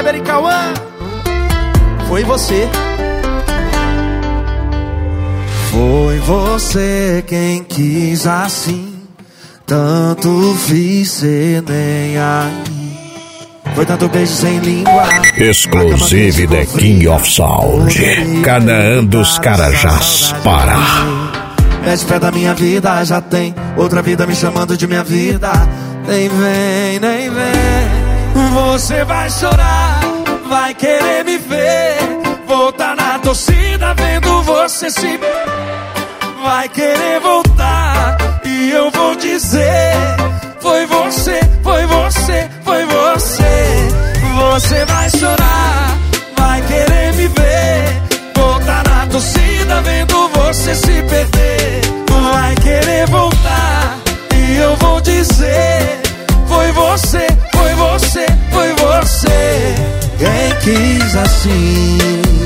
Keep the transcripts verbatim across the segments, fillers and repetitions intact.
Kleber e Cauã. Foi você. Foi você quem quis assim, tanto fiz cê nem aí. Foi tanto beijo sem língua. Exclusive The King of Sound, Canaã dos Carajás, Pará. Mete pé da minha vida, já tem outra vida me chamando de minha vida. Nem vem, nem vem. Você vai chorar, vai querer me ver. Vou tá na torcida vendo você se... Vai querer voltar e eu vou dizer: foi você, foi você, foi você. Você vai chorar, vai querer me ver. Vou tá na torcida vendo você se perder. Vai querer voltar e eu vou dizer: foi você, foi você, foi você. Quem quis assim.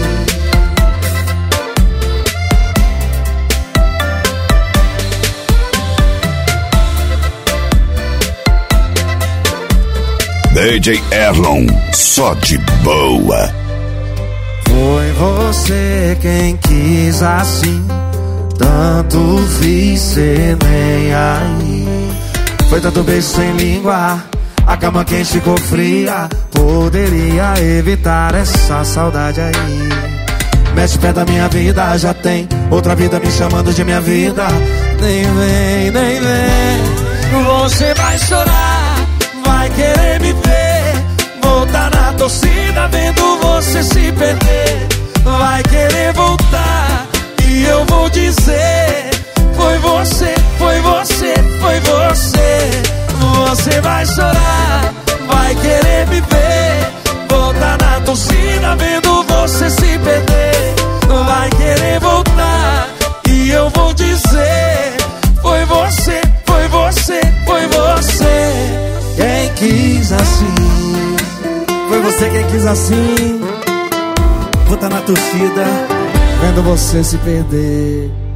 D J Erlon, só de boa. Foi você quem quis assim, tanto fiz cê nem aí. Foi tanto beijo sem língua, a cama quente ficou fria. Poderia evitar essa saudade aí. Mete pé da minha vida, já tem outra vida me chamando de minha vida. Nem vem, nem vem. Você vai chorar, vai querer me ver. Vou tá na torcida vendo você se perder. Vai querer voltar e eu vou dizer: foi você, foi você, foi você. Você vai chorar, vai querer me ver. Vou tá na torcida vendo você se perder. Vai querer voltar e eu vou dizer: foi você, foi você, foi você. Quem quis assim. Foi você quem quis assim. Vou tá na torcida vendo você se perder.